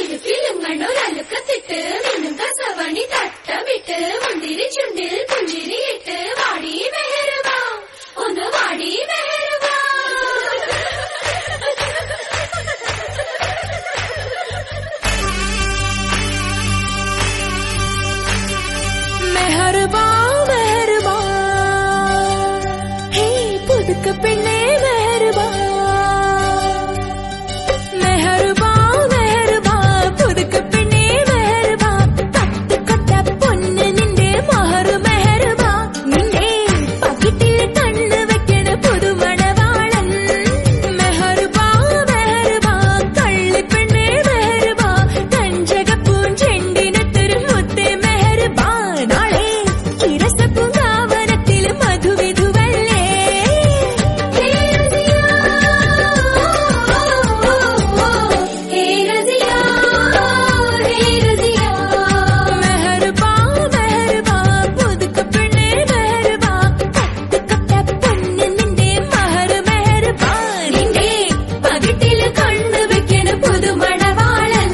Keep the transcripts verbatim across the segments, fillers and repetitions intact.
അലുക്കിലുങ്ങണ്ണൊരലുക്കത്തിട്ട് നിന്നും കസവണി തട്ടമിട്ട് മുന്തിരി ചുണ്ടിൽ പുഞ്ചിരിയിട്ട് വാടി മെഹറുബാ ഒന്ന് വാടി മെഹറുബാ. മെഹറുബാ മെഹറുബാ ഹേ പുതുക്ക പെണ്ണേ മെഹറുബാ. മെഹറുബാ മെഹറുബാ പുതുക്ക പെണ്ണേ മെഹറുബാ. പത്ത് കൊട്ട പൊന്ന് നിന്റെ മഹറു മെഹറുബാ. നിന്റെ പകിട്ടിൽ കണ്ണു വെക്കണ പുതുമണവാളൻ മെഹറുബാ മെഹറുബാ. കള്ളിപ്പെണ്ണേ മെഹറുബാ. കഞ്ചകപ്പൂൻ ചെണ്ടിനത്തൊരു മുത്തേ മെഹറുബാ. നാളെ ഇരസപ്പൂങ്കാവനത്തിൽ മധുവിധുവല്ലേ. മെഹറുബാ മെഹറുബാ പുതുക്ക പെണ്ണേ മെഹറുബാ. പത്ത് കൊട്ട പൊന്ന് നിന്റെ മഹറു മെഹറുബാ. നിന്റെ പകിട്ടിൽ കണ്ണു വെക്കണ പുതുമണവാളൻ.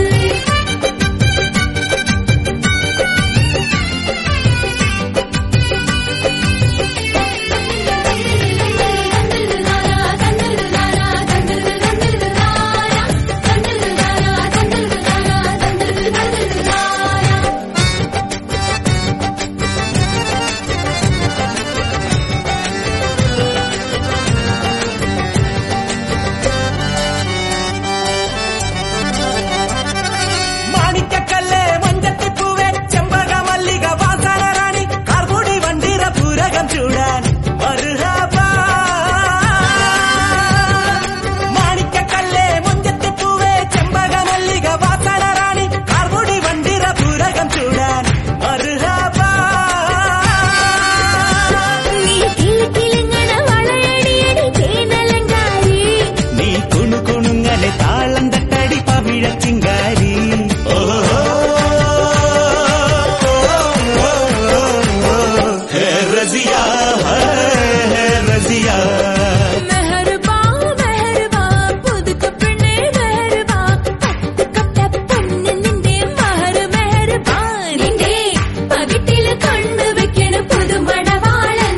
മാണിക്കക്കല്ലേ മഞ്ചത്തിപ്പൂവേ ചെമ്പക മല്ലിക വാസന റാണി കാർമുടി വണ്ടിര പൂരകം ചൂടാൻ മർഹബാ. മാണിക്കക്കല്ലേ മഞ്ചത്തിപ്പൂവേ ചെമ്പക മല്ലിക വാസന റാണി കാർമുടി വണ്ടിര പൂരകം ചൂടാൻ മർഹബാ. നീ കിലുക്കിലുങ്ങണ വളയടിയടി തേനലങ്കാരി. നീ കുണുകുണുങ്ങലെ താളം തട്ടടി പവിഴച്ചിങ്കാരി. റസിയാ റസിയാ മെഹറുബാ മെഹറുബാ പുതുക്ക പെണ്ണേ മെഹറുബാ. പത്ത് കൊട്ട പൊന്ന് നിന്റെ മഹറു മെഹറുബാ. നിന്റെ പകിട്ടിൽ കണ്ണു വെക്കണ പുതുമണവാളൻ.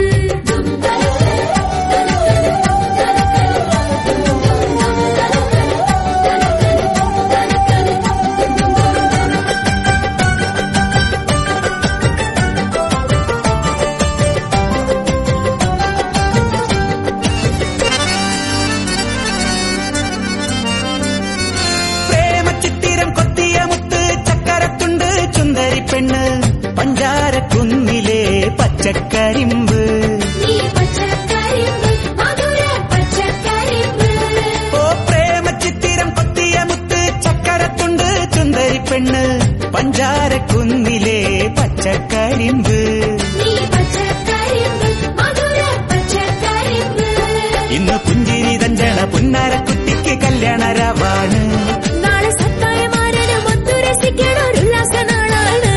പ്രേമച്ചിത്തിരം കൊത്തിയ മുത്ത് ചക്കരത്തുണ്ട് ചുന്ദരി പെണ്ണ് പഞ്ചാരക്കുന്നിലെ പച്ചക്കരിമ്പ്. നീ പച്ചക്കരിമ്പ് മധുര പച്ചക്കരിമ്പ്. ഓ പ്രേമച്ചിത്തിരം കൊത്തിയ മുത്ത് ചക്കരത്തുണ്ട് ചുന്ദരി പെണ്ണ് പഞ്ചാരക്കുന്നിലെ പച്ചക്കരിമ്പ്. നീ പച്ചക്കരിമ്പ് മധുര പച്ചക്കരിമ്പ്. ഇന്ന് പുഞ്ചിരി തഞ്ചണ പുന്നാരക്കുട്ടിക്ക് കല്യാണരാവാണ്. നാളെ സത്തായമാരനും ഒത്തു രസിക്കണ ഒരു ഉല്ലാസ നാളാണ്.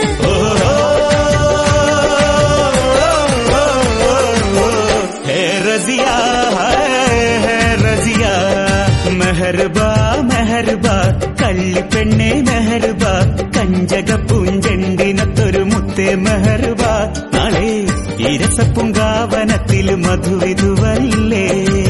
ഹേ റസിയാ ഹേ റസിയാ മെഹറുബാ മെഹറുബാ കള്ളിപ്പെണ്ണേ മെഹറുബാ. കഞ്ചക പൂഞ്ചെണ്ടിനത്തൊരു മുത്തേ മെഹറുബാ. നാളെ ഇരസപ്പൂങ്കാവനത്തിൽ മധുവിധുവല്ലേ.